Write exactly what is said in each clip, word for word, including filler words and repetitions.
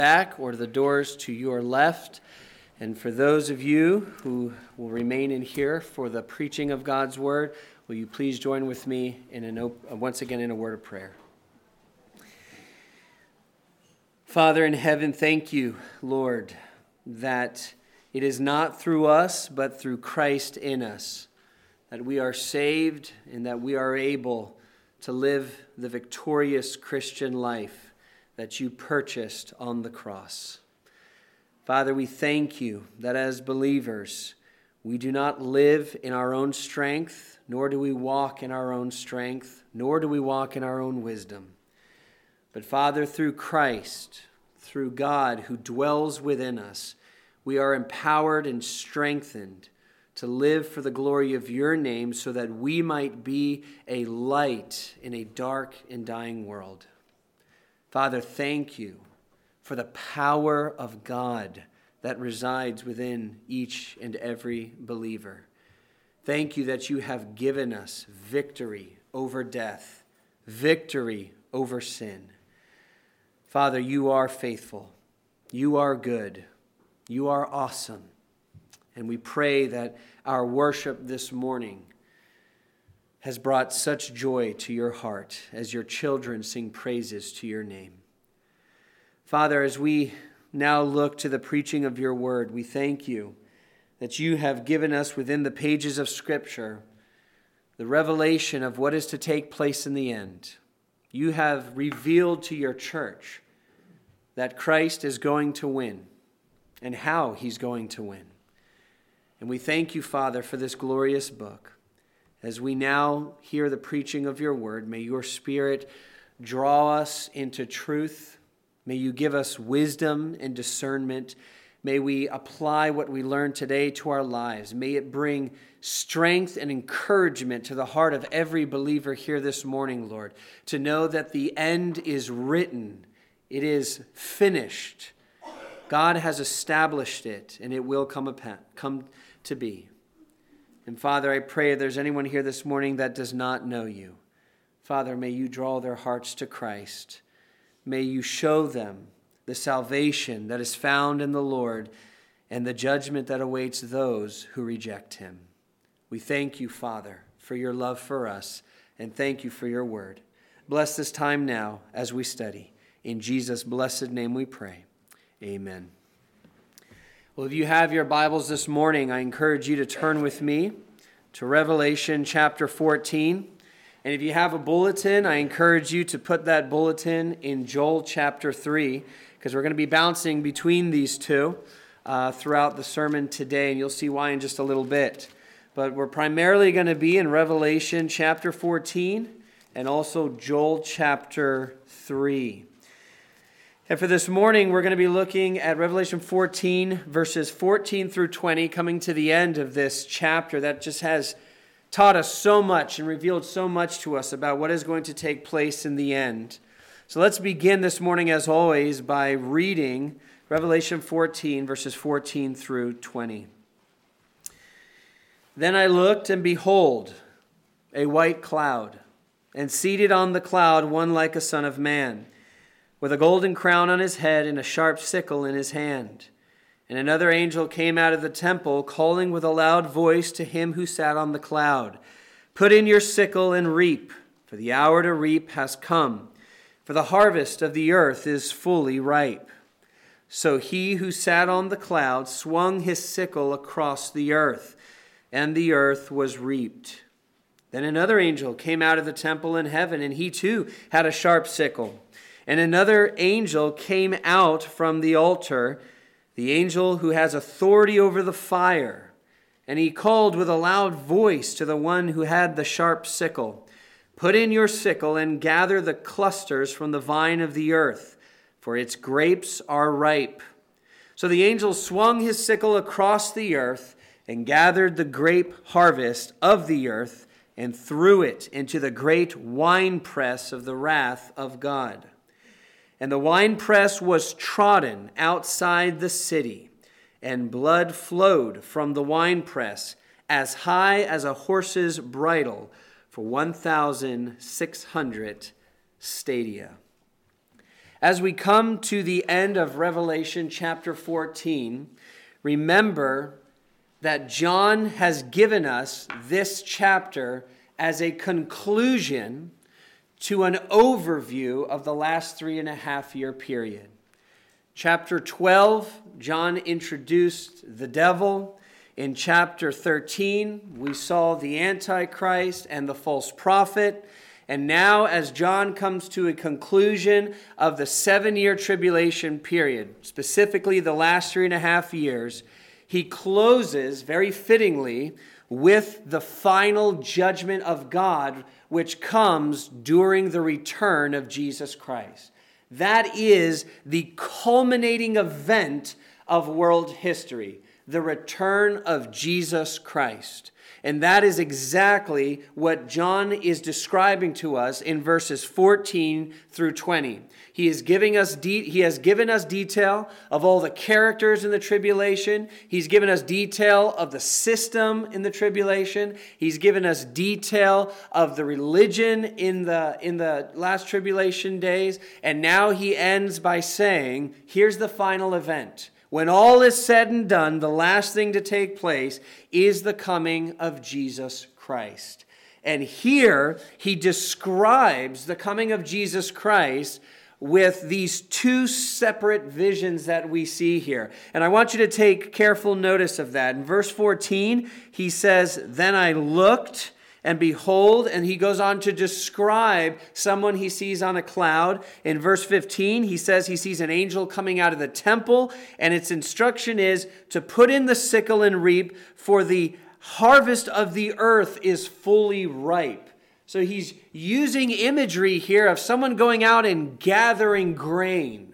back or the doors to your left. And for those of you who will remain in here for the preaching of God's word, will you please join with me in an op- once again in a word of prayer. Father in heaven, thank you, Lord, that it is not through us, but through Christ in us, that we are saved and that we are able to live the victorious Christian life that you purchased on the cross. Father, we thank you that as believers, we do not live in our own strength, nor do we walk in our own strength, nor do we walk in our own wisdom. But Father, through Christ, through God who dwells within us, we are empowered and strengthened to live for the glory of your name so that we might be a light in a dark and dying world. Father, thank you for the power of God that resides within each and every believer. Thank you that you have given us victory over death, victory over sin. Father, you are faithful. You are good. You are awesome. And we pray that our worship this morning has brought such joy to your heart as your children sing praises to your name. Father, as we now look to the preaching of your word, we thank you that you have given us within the pages of Scripture the revelation of what is to take place in the end. You have revealed to your church that Christ is going to win and how he's going to win. And we thank you, Father, for this glorious book. As we now hear the preaching of your word, may your Spirit draw us into truth. May you give us wisdom and discernment. May we apply what we learned today to our lives. May it bring strength and encouragement to the heart of every believer here this morning, Lord, to know that the end is written. It is finished. God has established it, and it will come, upon, come to be. And Father, I pray if there's anyone here this morning that does not know you, Father, may you draw their hearts to Christ. May you show them the salvation that is found in the Lord and the judgment that awaits those who reject him. We thank you, Father, for your love for us, and thank you for your word. Bless this time now as we study. In Jesus' blessed name we pray. Amen. Well, if you have your Bibles this morning, I encourage you to turn with me to Revelation chapter fourteen. And if you have a bulletin, I encourage you to put that bulletin in Joel chapter three, because we're going to be bouncing between these two uh, throughout the sermon today, and you'll see why in just a little bit. But we're primarily going to be in Revelation chapter fourteen and also Joel chapter three. And for this morning, we're going to be looking at Revelation fourteen, verses fourteen through twenty, coming to the end of this chapter that just has taught us so much and revealed so much to us about what is going to take place in the end. So let's begin this morning, as always, by reading Revelation fourteen, verses fourteen through twenty. Then I looked, and behold, a white cloud, and seated on the cloud one like a son of man, with a golden crown on his head and a sharp sickle in his hand. And another angel came out of the temple, calling with a loud voice to him who sat on the cloud, "Put in your sickle and reap, for the hour to reap has come, for the harvest of the earth is fully ripe." So he who sat on the cloud swung his sickle across the earth, and the earth was reaped. Then another angel came out of the temple in heaven, and he too had a sharp sickle. And another angel came out from the altar, the angel who has authority over the fire. And he called with a loud voice to the one who had the sharp sickle, "Put in your sickle and gather the clusters from the vine of the earth, for its grapes are ripe." So the angel swung his sickle across the earth and gathered the grape harvest of the earth and threw it into the great winepress of the wrath of God. And the winepress was trodden outside the city, and blood flowed from the winepress as high as a horse's bridle for one thousand six hundred stadia. As we come to the end of Revelation chapter fourteen, remember that John has given us this chapter as a conclusion to an overview of the last three and a half year period. Chapter twelve, John introduced the devil. In chapter thirteen, we saw the Antichrist and the false prophet. And now, as John comes to a conclusion of the seven-year tribulation period, specifically the last three and a half years, he closes, very fittingly, with the final judgment of God, which comes during the return of Jesus Christ. That is the culminating event of world history, the return of Jesus Christ. And that is exactly what John is describing to us in verses fourteen through twenty. He is giving us de- he has given us detail of all the characters in the tribulation. He's given us detail of the system in the tribulation. He's given us detail of the religion in the in the last tribulation days. And now he ends by saying, here's the final event. When all is said and done, the last thing to take place is the coming of Jesus Christ. And here he describes the coming of Jesus Christ with these two separate visions that we see here. And I want you to take careful notice of that. In verse fourteen, he says, "Then I looked, and behold," and he goes on to describe someone he sees on a cloud. In verse fifteen, he says he sees an angel coming out of the temple, and its instruction is to put in the sickle and reap, for the harvest of the earth is fully ripe. So he's using imagery here of someone going out and gathering grain.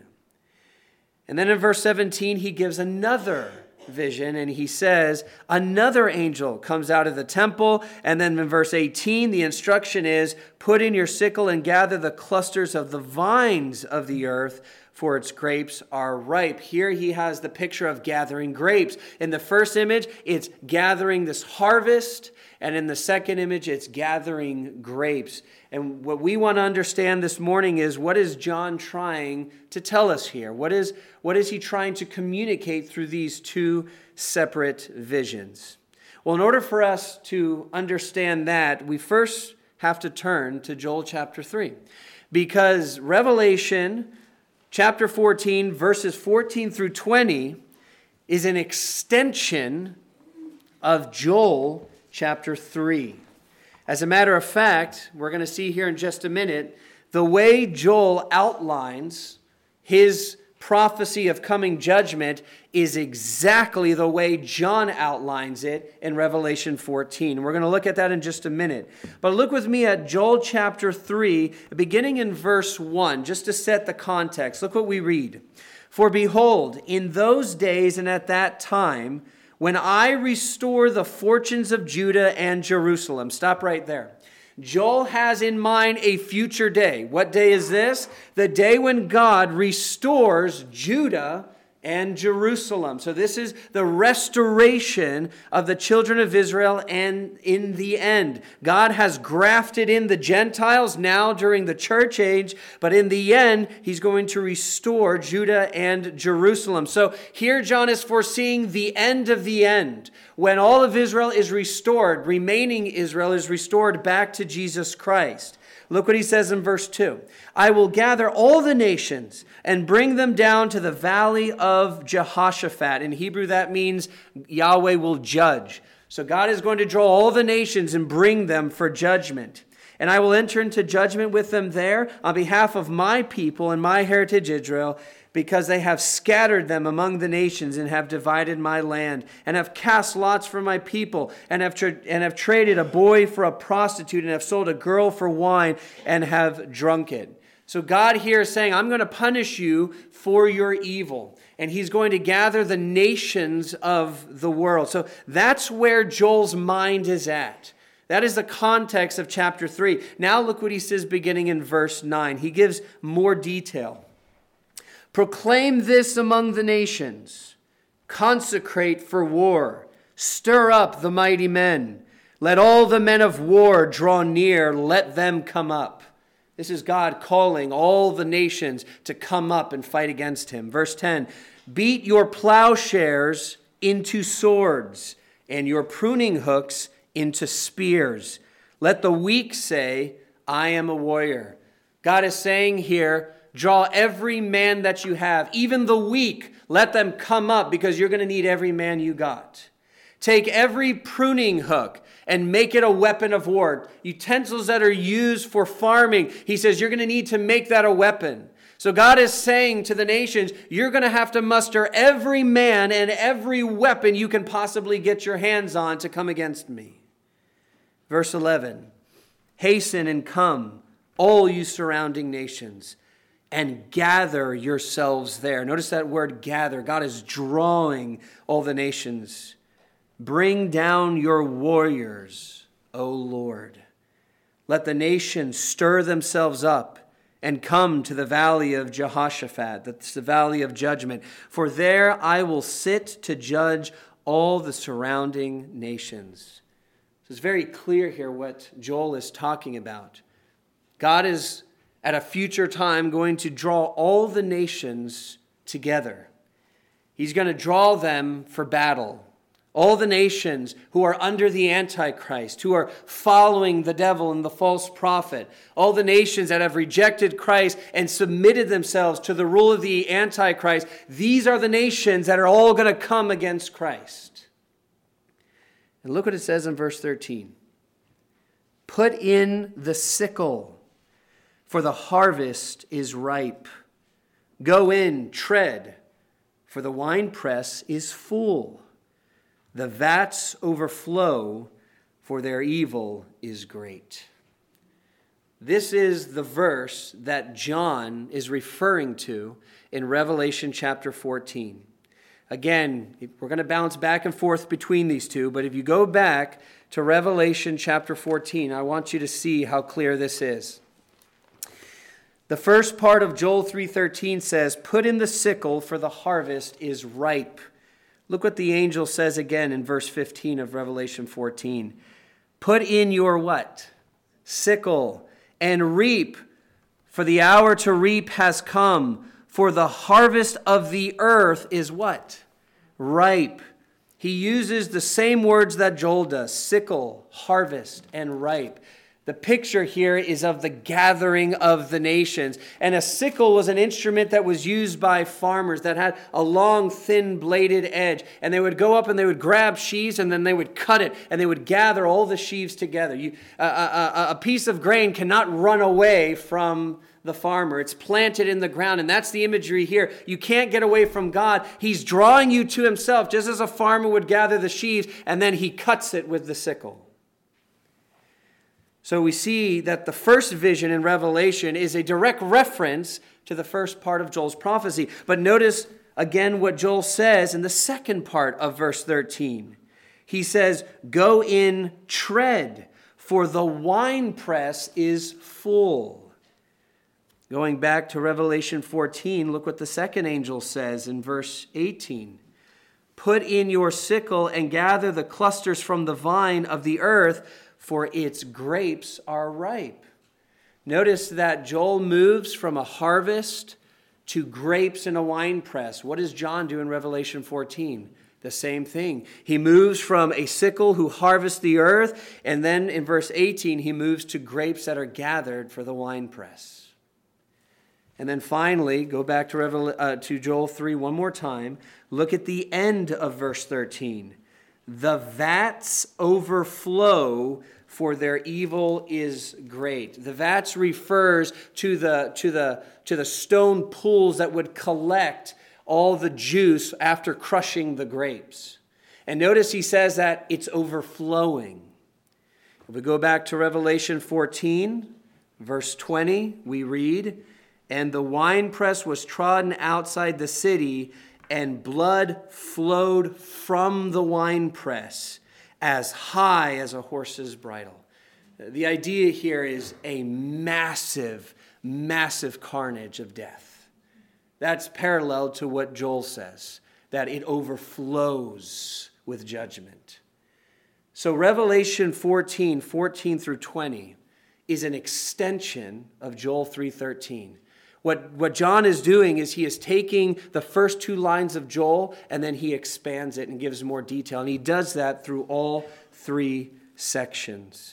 And then in verse seventeen, he gives another vision, and he says another angel comes out of the temple. And then in verse eighteen, the instruction is, put in your sickle and gather the clusters of the vines of the earth, for its grapes are ripe. Here he has the picture of gathering grapes. In the first image, it's gathering this harvest, and in the second image, it's gathering grapes. And what we want to understand this morning is, what is John trying to tell us here? What is, what is he trying to communicate through these two separate visions? Well, in order for us to understand that, we first have to turn to Joel chapter three. Because Revelation chapter fourteen, verses fourteen through twenty, is an extension of Joel chapter three. As a matter of fact, we're going to see here in just a minute, the way Joel outlines his prophecy of coming judgment is exactly the way John outlines it in Revelation fourteen. We're going to look at that in just a minute. But look with me at Joel chapter three, beginning in verse one, just to set the context. Look what we read. "For behold, in those days and at that time, when I restore the fortunes of Judah and Jerusalem." Stop right there. Joel has in mind a future day. What day is this? The day when God restores Judah and Jerusalem. So this is the restoration of the children of Israel, and in the end, God has grafted in the Gentiles now during the church age, but in the end, he's going to restore Judah and Jerusalem. So here John is foreseeing the end of the end, when all of Israel is restored, remaining Israel is restored back to Jesus Christ. Look what he says in verse two. "I will gather all the nations and bring them down to the valley of Jehoshaphat." In Hebrew, that means Yahweh will judge. So God is going to draw all the nations and bring them for judgment. "And I will enter into judgment with them there on behalf of my people and my heritage Israel, because they have scattered them among the nations and have divided my land, and have cast lots for my people, and have tra- and have traded a boy for a prostitute, and have sold a girl for wine, and have drunk it." So God here is saying, I'm going to punish you for your evil. And he's going to gather the nations of the world. So that's where Joel's mind is at. That is the context of chapter three. Now look what he says beginning in verse nine. He gives more detail. "Proclaim this among the nations. Consecrate for war. Stir up the mighty men. Let all the men of war draw near. Let them come up. This is God calling all the nations to come up and fight against him. Verse ten, beat your plowshares into swords and your pruning hooks into spears. Let the weak say, I am a warrior. God is saying here, draw every man that you have, even the weak, let them come up because you're going to need every man you got. Take every pruning hook and make it a weapon of war. Utensils that are used for farming, he says you're going to need to make that a weapon. So God is saying to the nations, you're going to have to muster every man and every weapon you can possibly get your hands on to come against me. Verse eleven, hasten and come, all you surrounding nations, and gather yourselves there. Notice that word gather. God is drawing all the nations. Bring down your warriors, O Lord. Let the nations stir themselves up and come to the valley of Jehoshaphat, that's the valley of judgment. For there I will sit to judge all the surrounding nations. So it's very clear here what Joel is talking about. God is at a future time going to draw all the nations together. He's going to draw them for battle. All the nations who are under the Antichrist, who are following the devil and the false prophet. All the nations that have rejected Christ and submitted themselves to the rule of the Antichrist. These are the nations that are all going to come against Christ. And look what it says in verse thirteen. Put in the sickle, for the harvest is ripe. Go in, tread, for the winepress is full. The vats overflow, for their evil is great. This is the verse that John is referring to in Revelation chapter fourteen. Again, we're going to bounce back and forth between these two, but if you go back to Revelation chapter fourteen, I want you to see how clear this is. The first part of Joel three thirteen says, put in the sickle, for the harvest is ripe. Look what the angel says again in verse fifteen of Revelation fourteen. Put in your what? Sickle, and reap, for the hour to reap has come, for the harvest of the earth is what? Ripe. He uses the same words that Joel does, sickle, harvest, and ripe. The picture here is of the gathering of the nations. And a sickle was an instrument that was used by farmers that had a long, thin bladed edge. And they would go up and they would grab sheaves and then they would cut it and they would gather all the sheaves together. You, uh, a, a piece of grain cannot run away from the farmer. It's planted in the ground. And that's the imagery here. You can't get away from God. He's drawing you to himself, just as a farmer would gather the sheaves and then he cuts it with the sickle. So we see that the first vision in Revelation is a direct reference to the first part of Joel's prophecy. But notice again what Joel says in the second part of verse thirteen. He says, go in, tread, for the winepress is full. Going back to Revelation fourteen, look what the second angel says in verse eighteen. Put in your sickle and gather the clusters from the vine of the earth, for its grapes are ripe. Notice that Joel moves from a harvest to grapes in a winepress. What does John do in Revelation fourteen? The same thing. He moves from a sickle who harvests the earth, and then in verse eighteen, he moves to grapes that are gathered for the winepress. And then finally, go back to, Revel- uh, to Joel three one more time. Look at the end of verse thirteen. The vats overflow, for their evil is great. The vats refers to the, to the, to the stone pools that would collect all the juice after crushing the grapes. And notice he says that it's overflowing. If we go back to Revelation fourteen, verse twenty, we read, and the winepress was trodden outside the city, and blood flowed from the winepress as high as a horse's bridle. The idea here is a massive, massive carnage of death. That's parallel to what Joel says, that it overflows with judgment. So Revelation fourteen, fourteen through twenty is an extension of Joel three thirteen. What, what John is doing is he is taking the first two lines of Joel and then he expands it and gives more detail. And he does that through all three sections.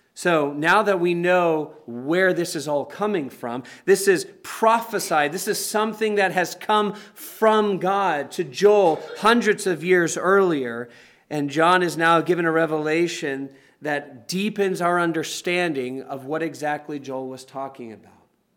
So now that we know where this is all coming from, this is prophesied. This is something that has come from God to Joel hundreds of years earlier. And John is now given a revelation that deepens our understanding of what exactly Joel was talking about.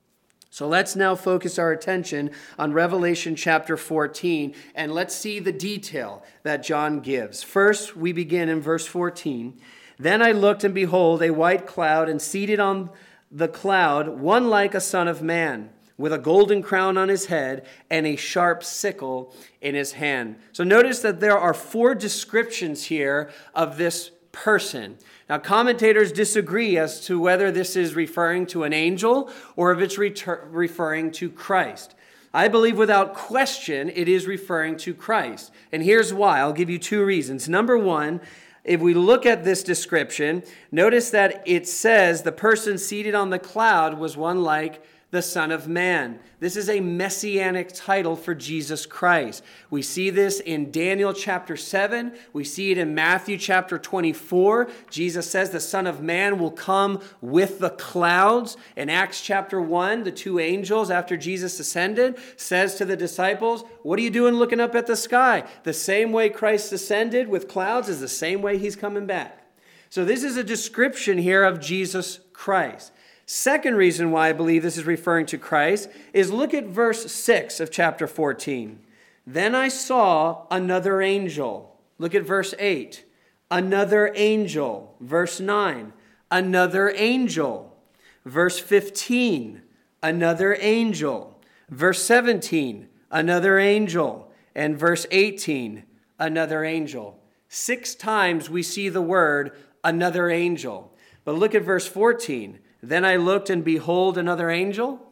So let's now focus our attention on Revelation chapter fourteen, and let's see the detail that John gives. First, we begin in verse fourteen. Then I looked, and behold, a white cloud, and seated on the cloud, one like a son of man, with a golden crown on his head, and a sharp sickle in his hand. So notice that there are four descriptions here of this person. Now, commentators disagree as to whether this is referring to an angel or if it's reter- referring to Christ. I believe without question it is referring to Christ. And here's why. I'll give you two reasons. Number one, if we look at this description, notice that it says the person seated on the cloud was one like the Son of Man. This is a messianic title for Jesus Christ. We see this in Daniel chapter seven. We see it in Matthew chapter twenty-four. Jesus says the Son of Man will come with the clouds. In Acts chapter one, the two angels, after Jesus ascended, says to the disciples, "What are you doing looking up at the sky?" The same way Christ ascended with clouds is the same way he's coming back. So this is a description here of Jesus Christ. Second reason why I believe this is referring to Christ is look at verse six of chapter fourteen. Then I saw another angel. Look at verse eight. Another angel. Verse nine. Another angel. Verse fifteen. Another angel. Verse seventeen. Another angel. And verse eighteen. Another angel. Six times we see the word another angel. But look at verse fourteen. Then I looked, and behold, another angel?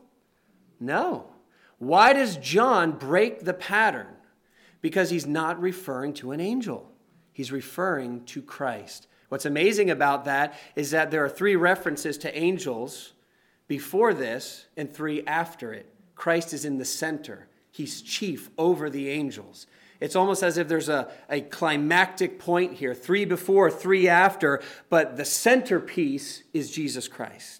No. Why does John break the pattern? Because he's not referring to an angel. He's referring to Christ. What's amazing about that is that there are three references to angels before this and three after it. Christ is in the center. He's chief over the angels. It's almost as if there's a, a climactic point here, three before, three after, but the centerpiece is Jesus Christ.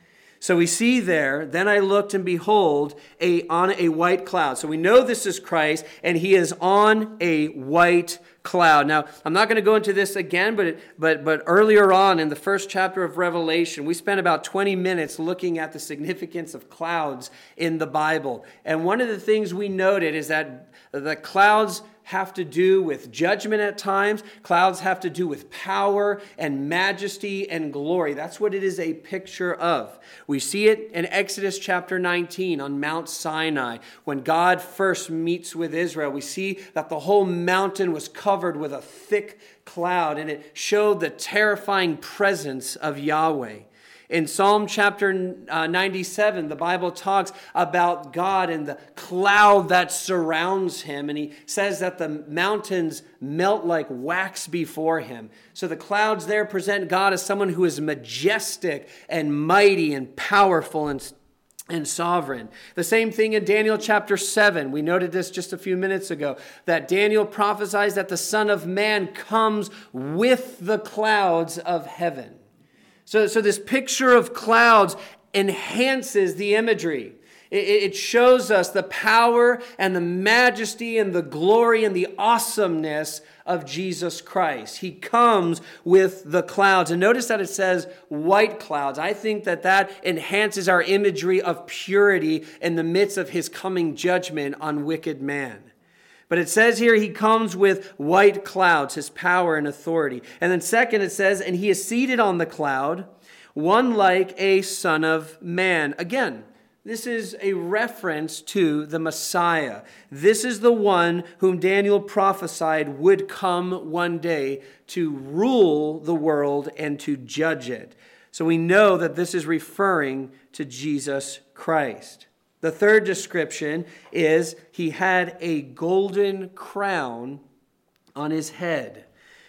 So we see there, then I looked, and behold, a, on a white cloud. So we know this is Christ, and he is on a white cloud. Now, I'm not going to go into this again, but, it, but, but earlier on in the first chapter of Revelation, we spent about twenty minutes looking at the significance of clouds in the Bible. And one of the things we noted is that the clouds have to do with judgment at times. Clouds have to do with power and majesty and glory. That's what it is a picture of. We see it in Exodus chapter nineteen on Mount Sinai. When God first meets with Israel, we see that the whole mountain was covered with a thick cloud, and it showed the terrifying presence of Yahweh. In Psalm chapter ninety-seven, the Bible talks about God and the cloud that surrounds him. And he says that the mountains melt like wax before him. So the clouds there present God as someone who is majestic and mighty and powerful and and sovereign. The same thing in Daniel chapter seven. We noted this just a few minutes ago, that Daniel prophesies that the Son of Man comes with the clouds of heaven. So, so this picture of clouds enhances the imagery. It, it shows us the power and the majesty and the glory and the awesomeness of Jesus Christ. He comes with the clouds. And notice that it says white clouds. I think that that enhances our imagery of purity in the midst of his coming judgment on wicked man. But it says here he comes with white clouds, his power and authority. And then second it says, and he is seated on the cloud, one like a son of man. Again, this is a reference to the Messiah. This is the one whom Daniel prophesied would come one day to rule the world and to judge it. So we know that this is referring to Jesus Christ. The third description is he had a golden crown on his head.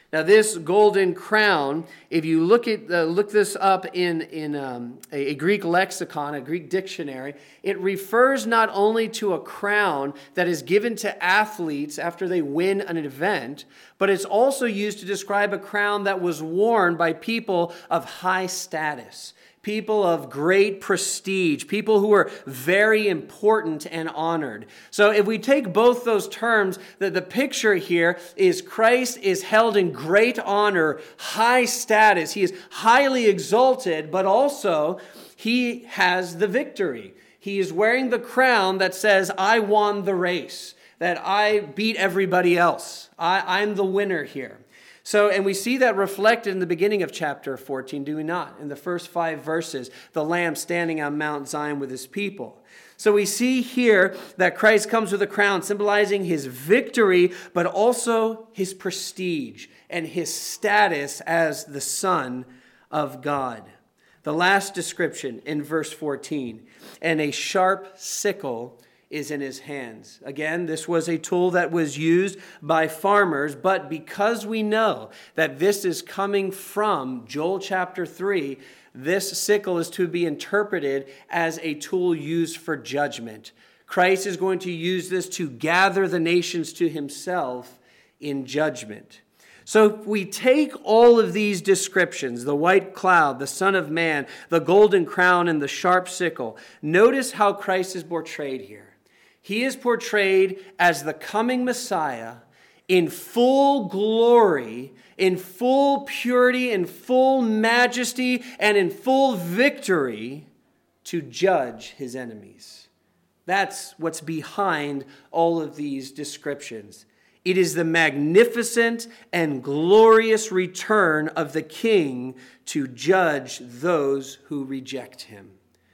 Now, this golden crown, if you look at uh, look this up in, in um, a, a Greek lexicon, a Greek dictionary, it refers not only to a crown that is given to athletes after they win an event, but it's also used to describe a crown that was worn by people of high status, people of great prestige, people who were very important and honored. So if we take both those terms, the, the picture here is Christ is held in great honor, high status. He is highly exalted, but also he has the victory. He is wearing the crown that says, I won the race, that I beat everybody else. I, I'm the winner here. So, and we see that reflected in the beginning of chapter fourteen, do we not? In the first five verses, the Lamb standing on Mount Zion with his people. So we see here that Christ comes with a crown symbolizing his victory, but also his prestige and his status as the Son of God. The last description in verse fourteen, and a sharp sickle is in his hands. Again, this was a tool that was used by farmers, but because we know that this is coming from Joel chapter three, this sickle is to be interpreted as a tool used for judgment. Christ is going to use this to gather the nations to himself in judgment. So if we take all of these descriptions, the white cloud, the Son of Man, the golden crown, and the sharp sickle, notice how Christ is portrayed here. He is portrayed as the coming Messiah in full glory, in full purity, in full majesty, and in full victory to judge his enemies. That's what's behind all of these descriptions. It is the magnificent and glorious return of the King to judge those who reject him.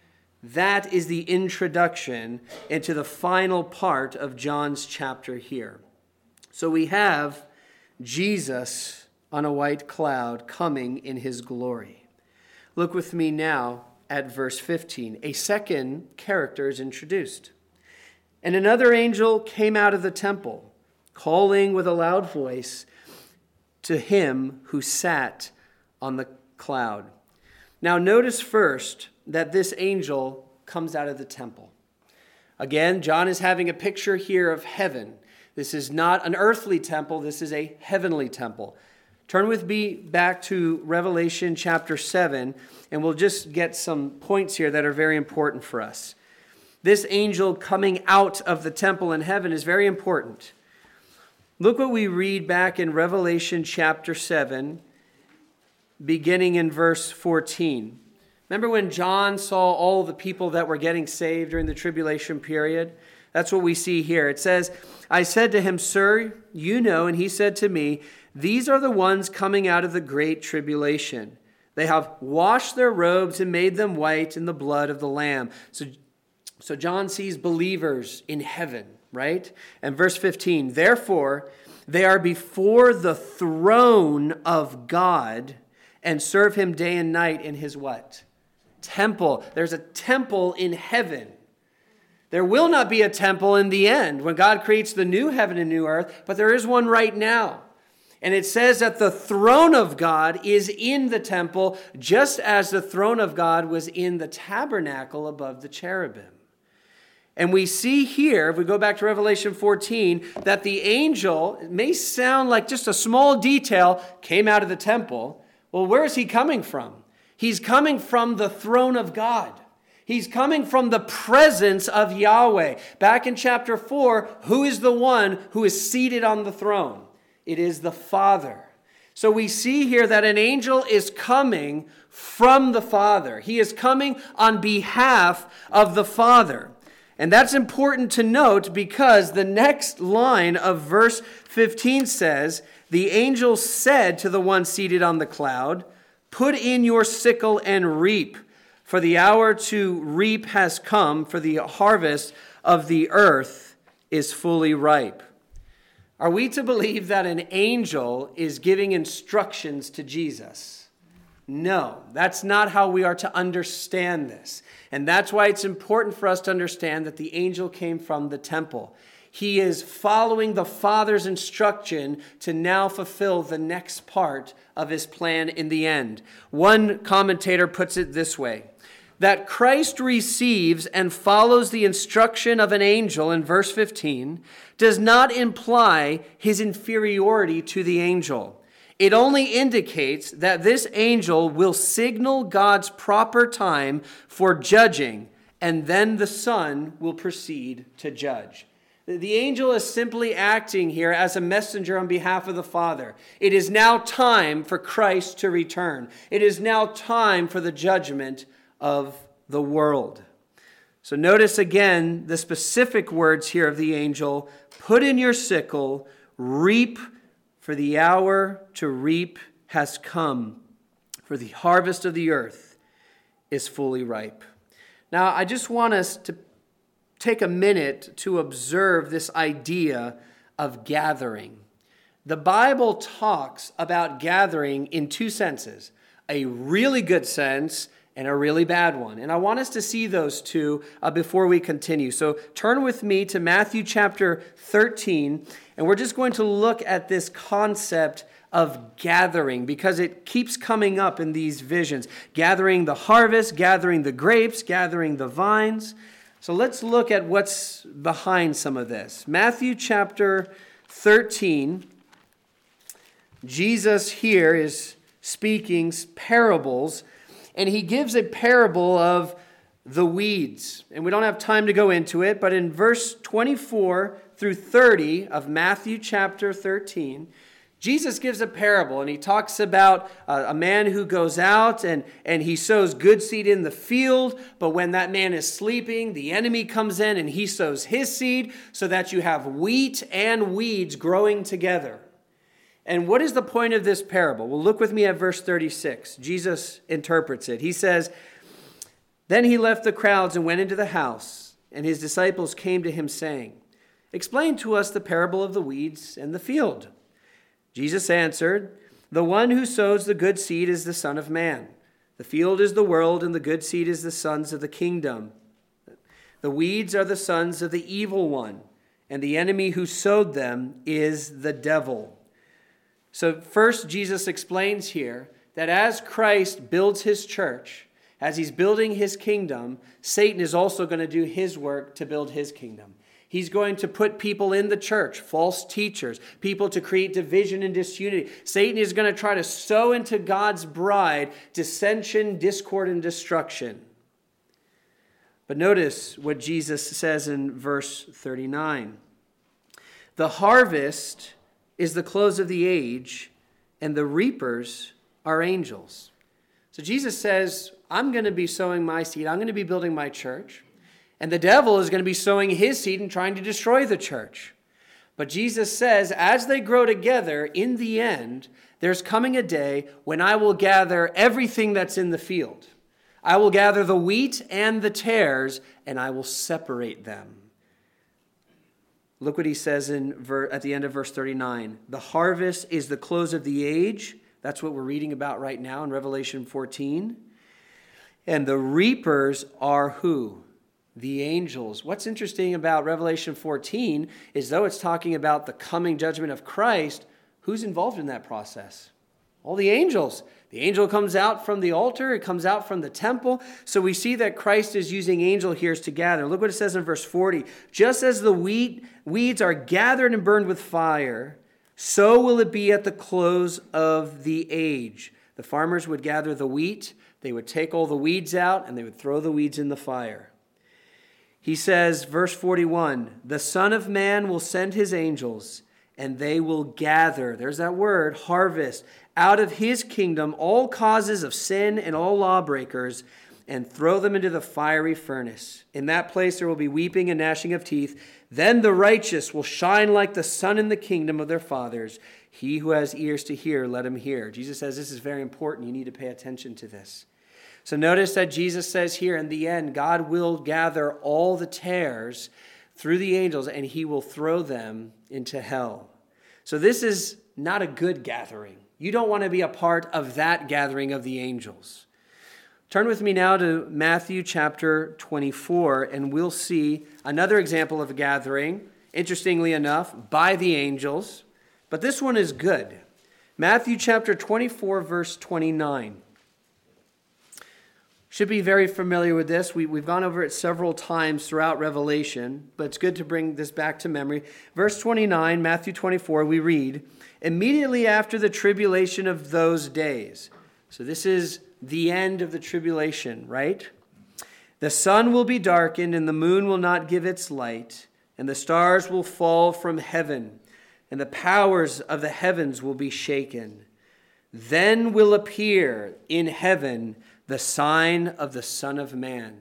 That is the introduction into the final part of John's chapter here. So we have Jesus on a white cloud coming in his glory. Look with me now at verse fifteen. A second character is introduced. And another angel came out of the temple, calling with a loud voice to him who sat on the cloud. Now notice first that this angel comes out of the temple. Again, John is having a picture here of heaven. This is not an earthly temple, this is a heavenly temple. Turn with me back to Revelation chapter seven, and we'll just get some points here that are very important for us. This angel coming out of the temple in heaven is very important. Look what we read back in Revelation chapter seven, beginning in verse fourteen. Remember when John saw all the people that were getting saved during the tribulation period? That's what we see here. It says, I said to him, Sir, you know, and he said to me, these are the ones coming out of the great tribulation. They have washed their robes and made them white in the blood of the Lamb. So, so John sees believers in heaven, right? And verse fifteen, therefore, they are before the throne of God and serve him day and night in his what? Temple. There's a temple in heaven. There will not be a temple in the end when God creates the new heaven and new earth, but there is one right now. And it says that the throne of God is in the temple, just as the throne of God was in the tabernacle above the cherubim. And we see here, if we go back to Revelation fourteen, that the angel, it may sound like just a small detail, came out of the temple. Well, where is he coming from? He's coming from the throne of God. He's coming from the presence of Yahweh. Back in chapter four, who is the one who is seated on the throne? It is the Father. So we see here that an angel is coming from the Father. He is coming on behalf of the Father. And that's important to note because the next line of verse fifteen says, the angel said to the one seated on the cloud, put in your sickle and reap, for the hour to reap has come, for the harvest of the earth is fully ripe. Are we to believe that an angel is giving instructions to Jesus? No, that's not how we are to understand this. And that's why it's important for us to understand that the angel came from the temple. He is following the Father's instruction to now fulfill the next part of his plan in the end. One commentator puts it this way, that Christ receives and follows the instruction of an angel in verse fifteen does not imply his inferiority to the angel. It only indicates that this angel will signal God's proper time for judging, and then the Son will proceed to judge. The angel is simply acting here as a messenger on behalf of the Father. It is now time for Christ to return. It is now time for the judgment of the world. So notice again the specific words here of the angel, put in your sickle, reap, for the hour to reap has come, for the harvest of the earth is fully ripe. Now, I just want us to take a minute to observe this idea of gathering. The Bible talks about gathering in two senses, a really good sense and a really bad one. And I want us to see those two uh, before we continue. So turn with me to Matthew chapter thirteen, and we're just going to look at this concept of gathering because it keeps coming up in these visions. Gathering the harvest, gathering the grapes, gathering the vines. So let's look at what's behind some of this. Matthew chapter thirteen, Jesus here is speaking parables, and he gives a parable of the weeds. And we don't have time to go into it, but in verse twenty-four through thirty of Matthew chapter thirteen, Jesus gives a parable, and he talks about uh, a man who goes out and, and he sows good seed in the field, but when that man is sleeping, the enemy comes in and he sows his seed so that you have wheat and weeds growing together. And what is the point of this parable? Well, look with me at verse thirty-six. Jesus interprets it. He says, "Then he left the crowds and went into the house, and his disciples came to him saying, 'Explain to us the parable of the weeds and the field.' Jesus answered, 'The one who sows the good seed is the Son of Man. The field is the world, and the good seed is the sons of the kingdom. The weeds are the sons of the evil one, and the enemy who sowed them is the devil.'" So first, Jesus explains here that as Christ builds his church, as he's building his kingdom, Satan is also going to do his work to build his kingdom. He's going to put people in the church, false teachers, people to create division and disunity. Satan is going to try to sow into God's bride dissension, discord, and destruction. But notice what Jesus says in verse thirty-nine. "The harvest is the close of the age, and the reapers are angels." So Jesus says, I'm going to be sowing my seed. I'm going to be building my church. And the devil is going to be sowing his seed and trying to destroy the church. But Jesus says, as they grow together, in the end, there's coming a day when I will gather everything that's in the field. I will gather the wheat and the tares, and I will separate them. Look what he says in ver- at the end of verse thirty-nine. "The harvest is the close of the age." That's what we're reading about right now in Revelation fourteen. "And the reapers are who? The angels." What's interesting about Revelation fourteen is though it's talking about the coming judgment of Christ, who's involved in that process? All the angels. The angel comes out from the altar. It comes out from the temple. So we see that Christ is using angel here to gather. Look what it says in verse forty. "Just as the wheat, weeds are gathered and burned with fire, so will it be at the close of the age." The farmers would gather the wheat. They would take all the weeds out, and they would throw the weeds in the fire. He says, verse forty-one, "The Son of Man will send his angels, and they will gather," there's that word, harvest, "out of his kingdom all causes of sin and all lawbreakers, and throw them into the fiery furnace. In that place there will be weeping and gnashing of teeth. Then the righteous will shine like the sun in the kingdom of their fathers. He who has ears to hear, let him hear." Jesus says this is very important. You need to pay attention to this. So notice that Jesus says here in the end, God will gather all the tares through the angels, and he will throw them into hell. So this is not a good gathering. You don't want to be a part of that gathering of the angels. Turn with me now to Matthew chapter twenty-four, and we'll see another example of a gathering interestingly enough, by the angels. But this one is good. Matthew chapter twenty-four, verse twenty-nine. Should be very familiar with this. We, we've gone over it several times throughout Revelation, but it's good to bring this back to memory. Verse twenty-nine, Matthew twenty-four, we read, immediately after the tribulation of those days. So this is the end of the tribulation, right? The sun will be darkened, and the moon will not give its light, and the stars will fall from heaven, and the powers of the heavens will be shaken. Then will appear in heaven the sign of the Son of Man.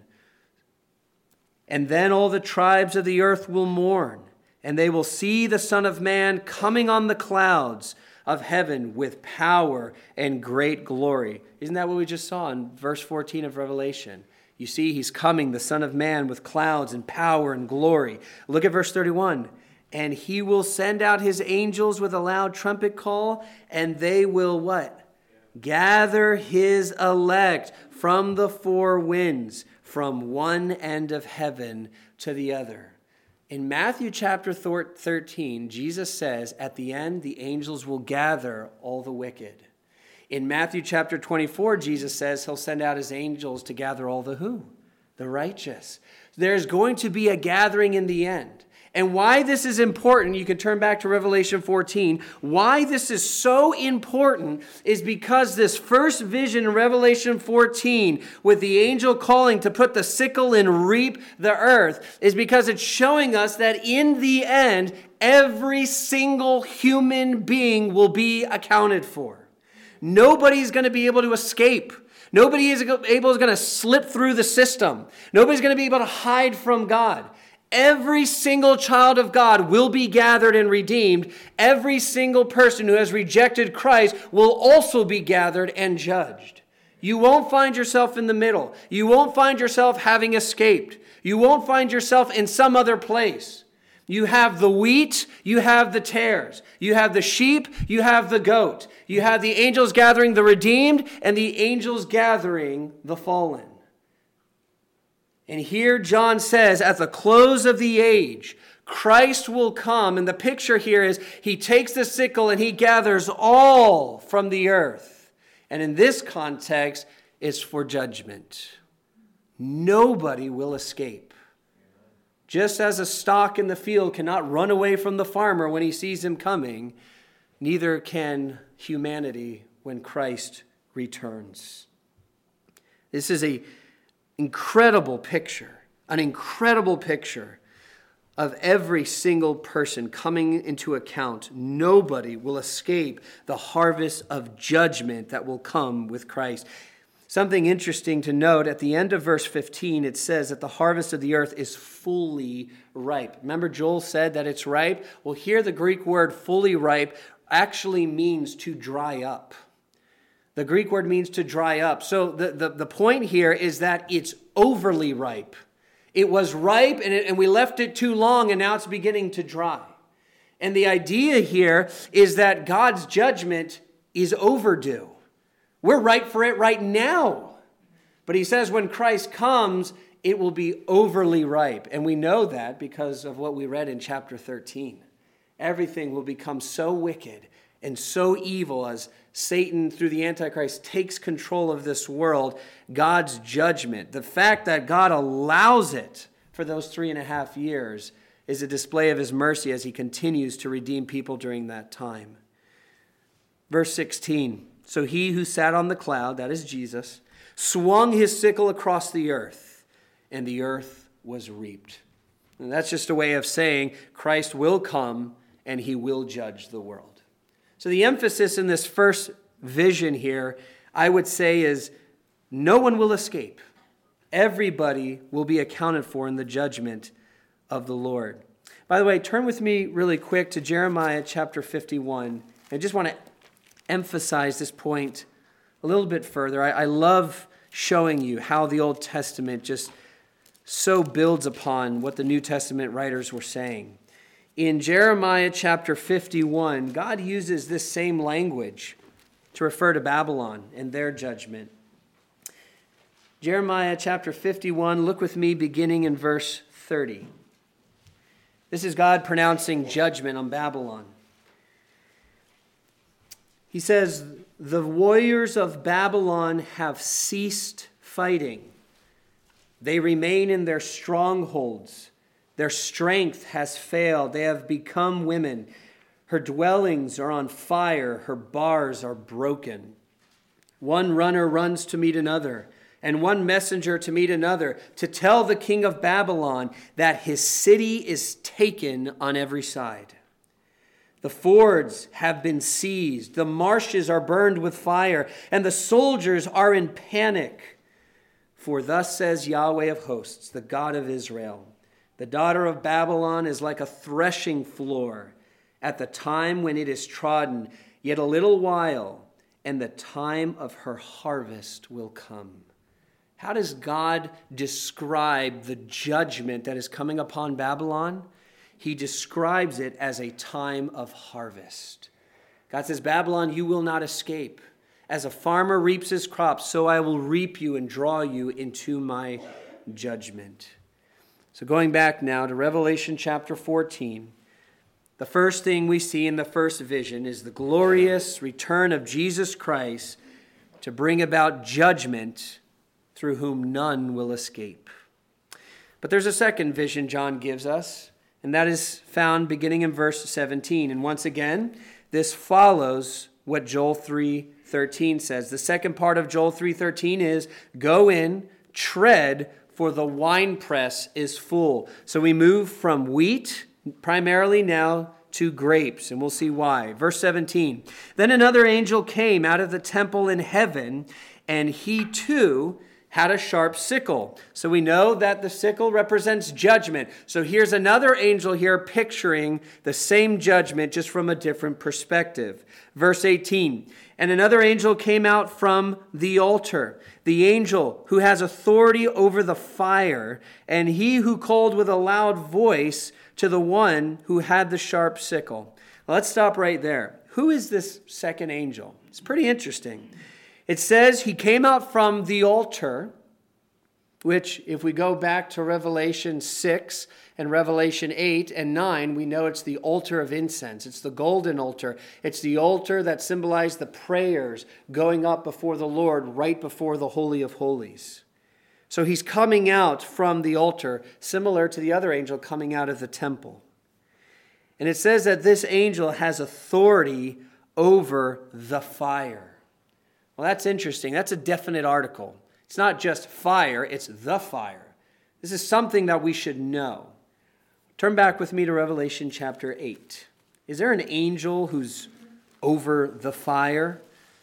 And then all the tribes of the earth will mourn, and they will see the Son of Man coming on the clouds of heaven with power and great glory. Isn't that what we just saw in verse fourteen of Revelation? You see, he's coming, the Son of Man, with clouds and power and glory. Look at verse thirty-one. And he will send out his angels with a loud trumpet call, and they will what? Gather his elect from the four winds, from one end of heaven to the other. In Matthew chapter thirteen, Jesus says, at the end, the angels will gather all the wicked. In Matthew chapter twenty-four, Jesus says he'll send out his angels to gather all the who? The righteous. There's going to be a gathering in the end. And why this is important, you can turn back to Revelation fourteen. Why this is so important is because this first vision in Revelation fourteen with the angel calling to put the sickle and reap the earth is because it's showing us that in the end, every single human being will be accounted for. Nobody's going to be able to escape. Nobody is able is going to slip through the system. Nobody's going to be able to hide from God. Every single child of God will be gathered and redeemed. Every single person who has rejected Christ will also be gathered and judged. You won't find yourself in the middle. You won't find yourself having escaped. You won't find yourself in some other place. You have the wheat, you have the tares. You have the sheep, you have the goat. You have the angels gathering the redeemed and the angels gathering the fallen. And here John says, at the close of the age, Christ will come. And the picture here is he takes the sickle and he gathers all from the earth. And in this context, it's for judgment. Nobody will escape. Just as a stock in the field cannot run away from the farmer when he sees him coming, neither can humanity when Christ returns. This is a incredible picture, an incredible picture of every single person coming into account. Nobody will escape the harvest of judgment that will come with Christ. Something interesting to note, at the end of verse fifteen, it says that the harvest of the earth is fully ripe. Remember Joel said that it's ripe? Well, here the Greek word fully ripe actually means to dry up. The Greek word means to dry up. So the, the, the point here is that it's overly ripe. It was ripe and, it, and we left it too long and now it's beginning to dry. And the idea here is that God's judgment is overdue. We're ripe for it right now. But he says when Christ comes, it will be overly ripe. And we know that because of what we read in chapter thirteen. Everything will become so wicked and so evil as Satan, through the Antichrist, takes control of this world. God's judgment, the fact that God allows it for those three and a half years, is a display of his mercy as he continues to redeem people during that time. Verse sixteen, so he who sat on the cloud, that is Jesus, swung his sickle across the earth, and the earth was reaped. And that's just a way of saying Christ will come and he will judge the world. So the emphasis in this first vision here, I would say, is no one will escape. Everybody will be accounted for in the judgment of the Lord. By the way, turn with me really quick to Jeremiah chapter fifty-one. I just want to emphasize this point a little bit further. I, I love showing you how the Old Testament just so builds upon what the New Testament writers were saying. In Jeremiah chapter fifty-one, God uses this same language to refer to Babylon and their judgment. Jeremiah chapter fifty-one, look with me beginning in verse thirty. This is God pronouncing judgment on Babylon. He says, the warriors of Babylon have ceased fighting. They remain in their strongholds. Their strength has failed. They have become women. Her dwellings are on fire. Her bars are broken. One runner runs to meet another, and one messenger to meet another, to tell the king of Babylon that his city is taken on every side. The fords have been seized. The marshes are burned with fire, and the soldiers are in panic. For thus says Yahweh of hosts, the God of Israel, the daughter of Babylon is like a threshing floor at the time when it is trodden, yet a little while, and the time of her harvest will come. How does God describe the judgment that is coming upon Babylon? He describes it as a time of harvest. God says, Babylon, you will not escape. As a farmer reaps his crops, so I will reap you and draw you into my judgment. So going back now to Revelation chapter fourteen, the first thing we see in the first vision is the glorious return of Jesus Christ to bring about judgment through whom none will escape. But there's a second vision John gives us, and that is found beginning in verse seventeen. And once again, this follows what Joel three thirteen says. The second part of Joel three thirteen is, go in, tread, for the winepress is full. So we move from wheat primarily now to grapes, and we'll see why. Verse seventeen, then another angel came out of the temple in heaven, and he too had a sharp sickle. So we know that the sickle represents judgment. So here's another angel here picturing the same judgment just from a different perspective. Verse eighteen, and another angel came out from the altar, the angel who has authority over the fire, and he who called with a loud voice to the one who had the sharp sickle. Well, let's stop right there. Who is this second angel? It's pretty interesting. It says he came out from the altar, which if we go back to Revelation six and Revelation eight and nine, we know it's the altar of incense. It's the golden altar. It's the altar that symbolized the prayers going up before the Lord right before the Holy of Holies. So he's coming out from the altar, similar to the other angel coming out of the temple. And it says that this angel has authority over the fire. Well, that's interesting. That's a definite article. It's not just fire, it's the fire. This is something that we should know. Turn back with me to Revelation chapter eight. Is there an angel who's over the fire?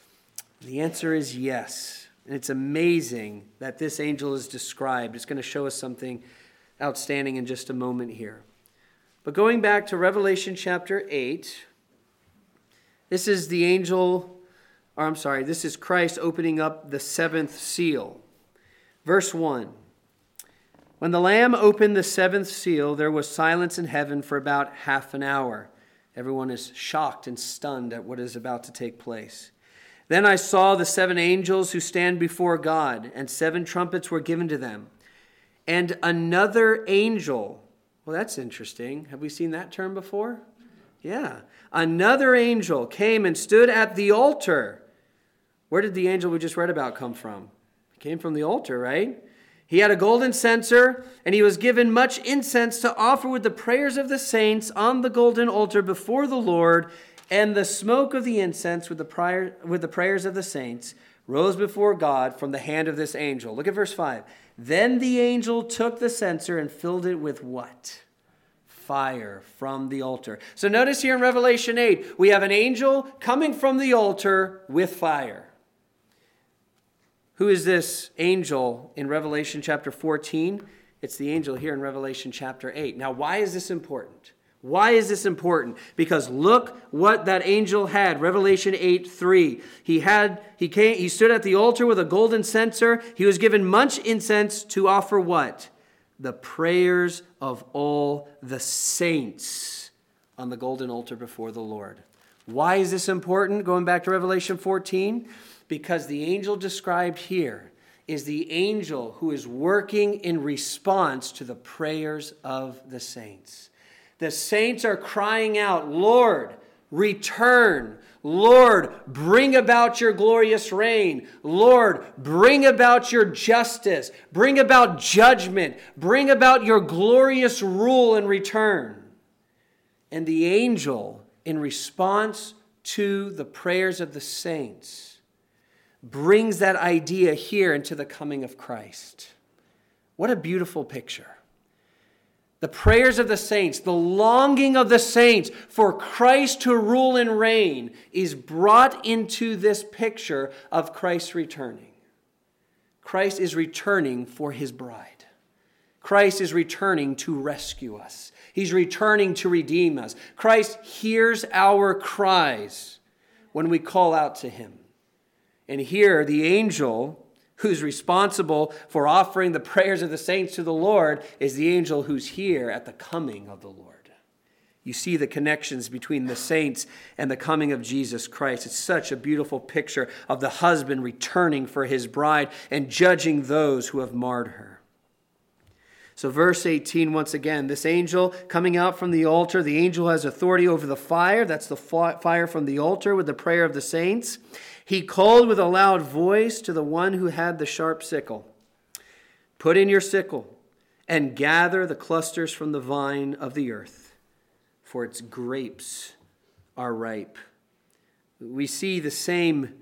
The answer is yes. And it's amazing that this angel is described. It's going to show us something outstanding in just a moment here. But going back to Revelation chapter eight, this is the angel, or I'm sorry, this is Christ opening up the seventh seal. Verse one, when the Lamb opened the seventh seal, there was silence in heaven for about half an hour. Everyone is shocked and stunned at what is about to take place. Then I saw the seven angels who stand before God, and seven trumpets were given to them. And another angel, well, that's interesting. Have we seen that term before? Yeah. Another angel came and stood at the altar. Where did the angel we just read about come from? He came from the altar, right? He had a golden censer, and he was given much incense to offer with the prayers of the saints on the golden altar before the Lord. And the smoke of the incense with the prior, with the prayers of the saints rose before God from the hand of this angel. Look at verse five. Then the angel took the censer and filled it with what? Fire from the altar. So notice here in Revelation eight, we have an angel coming from the altar with fire. Who is this angel in Revelation chapter fourteen? It's the angel here in Revelation chapter eight. Now, why is this important? Why is this important? Because look what that angel had. Revelation eight three. He had he came he stood at the altar with a golden censer. He was given much incense to offer what? The prayers of all the saints on the golden altar before the Lord. Why is this important? Going back to Revelation fourteen, because the angel described here is the angel who is working in response to the prayers of the saints. The saints are crying out, Lord, return. Lord, bring about your glorious reign. Lord, bring about your justice. Bring about judgment. Bring about your glorious rule and return. And the angel, in response to the prayers of the saints, brings that idea here into the coming of Christ. What a beautiful picture. The prayers of the saints, the longing of the saints for Christ to rule and reign is brought into this picture of Christ returning. Christ is returning for his bride. Christ is returning to rescue us. He's returning to redeem us. Christ hears our cries when we call out to him. And here the angel who's responsible for offering the prayers of the saints to the Lord is the angel who's here at the coming of the Lord. You see the connections between the saints and the coming of Jesus Christ. It's such a beautiful picture of the husband returning for his bride and judging those who have marred her. So verse eighteen, once again, this angel coming out from the altar, the angel has authority over the fire. That's the fire from the altar with the prayer of the saints. He called with a loud voice to the one who had the sharp sickle. Put in your sickle and gather the clusters from the vine of the earth, for its grapes are ripe. We see the same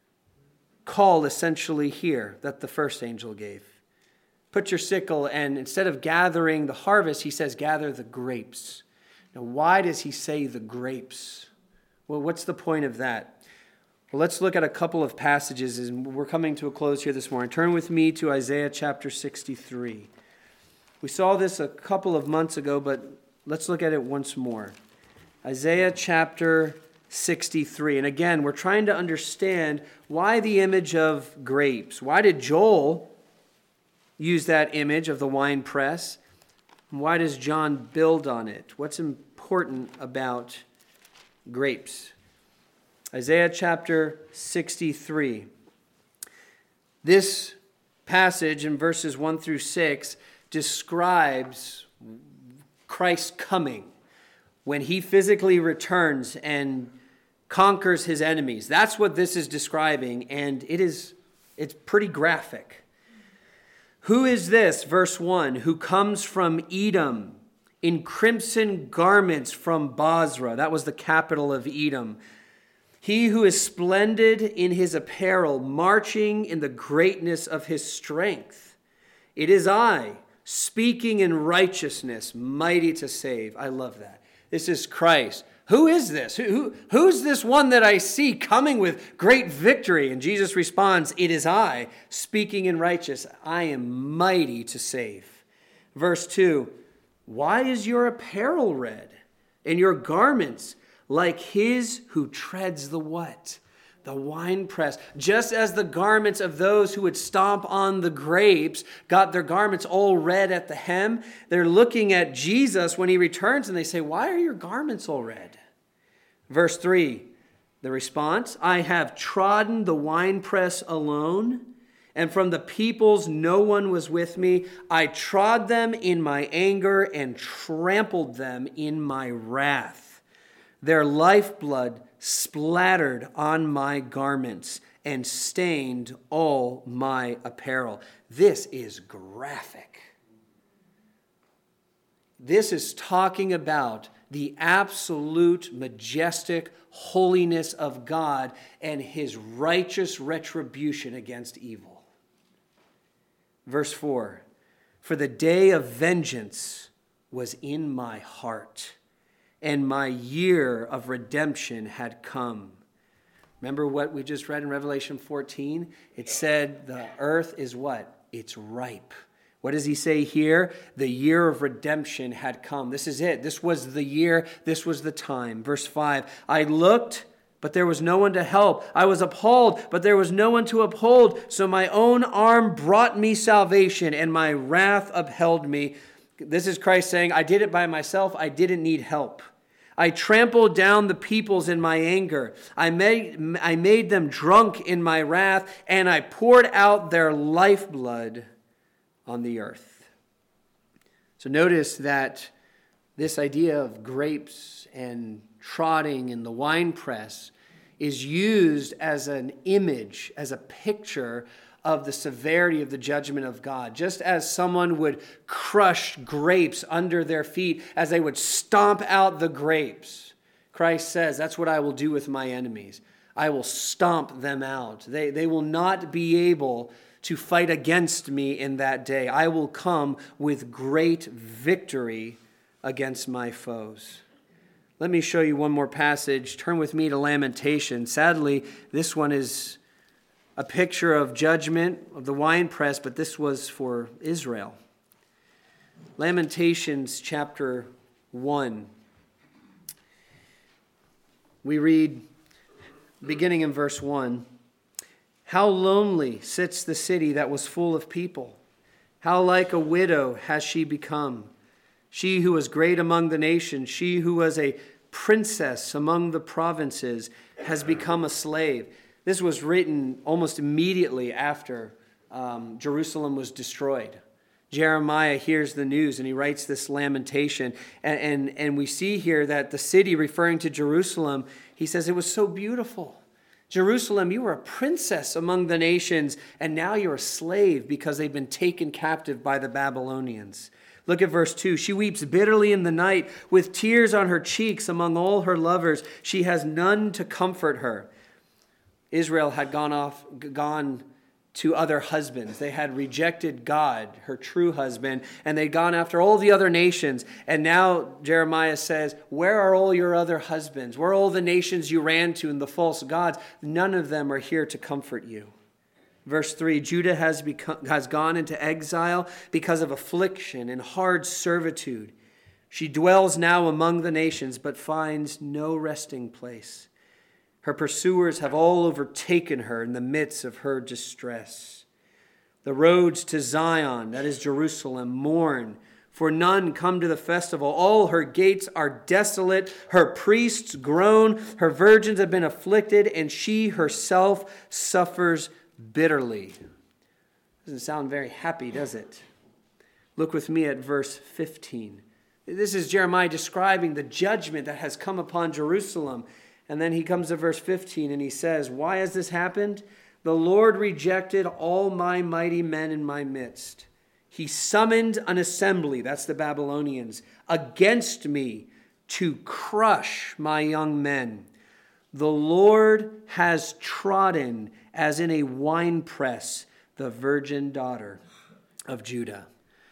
call essentially here that the first angel gave. Put your sickle, and instead of gathering the harvest, he says, gather the grapes. Now, why does he say the grapes? Well, what's the point of that? Well, let's look at a couple of passages, and we're coming to a close here this morning. Turn with me to Isaiah chapter sixty-three. We saw this a couple of months ago, but let's look at it once more. Isaiah chapter sixty-three. And again, we're trying to understand why the image of grapes. Why did Joel use that image of the wine press? And why does John build on it? What's important about grapes? Isaiah chapter sixty-three. This passage in verses one through six describes Christ's coming when he physically returns and conquers his enemies. That's what this is describing, and it is it's pretty graphic. Who is this, verse one, who comes from Edom in crimson garments from Bozrah? That was the capital of Edom. He who is splendid in his apparel, marching in the greatness of his strength. It is I, speaking in righteousness, mighty to save. I love that. This is Christ. Who is this? Who, who, who's this one that I see coming with great victory? And Jesus responds, it is I, speaking in righteous. I am mighty to save. Verse two, why is your apparel red and your garments like his who treads the what? The winepress. Just as the garments of those who would stomp on the grapes got their garments all red at the hem, they're looking at Jesus when he returns and they say, why are your garments all red? Verse three, the response, I have trodden the winepress alone, and from the peoples no one was with me. I trod them in my anger and trampled them in my wrath. Their lifeblood splattered on my garments and stained all my apparel. This is graphic. This is talking about the absolute majestic holiness of God and his righteous retribution against evil. Verse four, for the day of vengeance was in my heart, and my year of redemption had come. Remember what we just read in Revelation fourteen? It said the earth is what? It's ripe. What does he say here? The year of redemption had come. This is it. This was the year. This was the time. Verse five, I looked, but there was no one to help. I was appalled, but there was no one to uphold. So my own arm brought me salvation, and my wrath upheld me. This is Christ saying, I did it by myself. I didn't need help. I trampled down the peoples in my anger. I made, I made them drunk in my wrath, and I poured out their lifeblood on the earth. So notice that This idea of grapes and trotting in the winepress is used as an image, as a picture of the severity of the judgment of God. Just as someone would crush grapes under their feet, as they would stomp out the grapes, Christ says, that's what I will do with my enemies. I will stomp them out. They, they will not be able to fight against me in that day. I will come with great victory against my foes. Let me show you one more passage. Turn with me to Lamentation. Sadly, this one is a picture of judgment of the winepress, but this was for Israel. Lamentations chapter one. We read, beginning in verse one, "How lonely sits the city that was full of people. How like a widow has she become. She who was great among the nations, she who was a princess among the provinces, has become a slave." This was written almost immediately after um, Jerusalem was destroyed. Jeremiah hears the news and he writes this lamentation. And, and, and we see here that the city, referring to Jerusalem, he says it was so beautiful. Jerusalem, you were a princess among the nations, and now you're a slave because they've been taken captive by the Babylonians. Look at verse two. "She weeps bitterly in the night with tears on her cheeks among all her lovers. She has none to comfort her." Israel had gone off, gone to other husbands. They had rejected God, her true husband, and they'd gone after all the other nations. And now Jeremiah says, where are all your other husbands? Where are all the nations you ran to and the false gods? None of them are here to comfort you. Verse three, "Judah has become, has gone into exile because of affliction and hard servitude. She dwells now among the nations, but finds no resting place. Her pursuers have all overtaken her in the midst of her distress. The roads to Zion," that is Jerusalem, "mourn, for none come to the festival. All her gates are desolate. Her priests groan. Her virgins have been afflicted, and she herself suffers bitterly." Doesn't sound very happy, does it? Look with me at verse fifteen. This is Jeremiah describing the judgment that has come upon Jerusalem. And then he comes to verse fifteen and he says, "Why has this happened? The Lord rejected all my mighty men in my midst. He summoned an assembly," that's the Babylonians, "against me to crush my young men. The Lord has trodden as in a winepress the virgin daughter of Judah."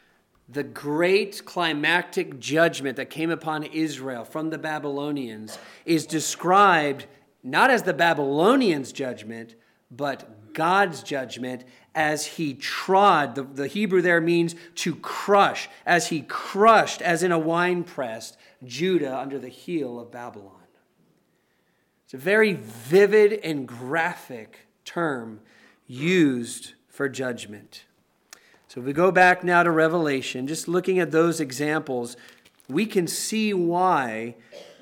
The great climactic judgment that came upon Israel from the Babylonians is described not as the Babylonians' judgment, but God's judgment as he trod. The, the Hebrew there means to crush, as he crushed, as in a winepress, Judah under the heel of Babylon. It's a very vivid and graphic term used for judgment. So if we go back now to Revelation, just looking at those examples, we can see why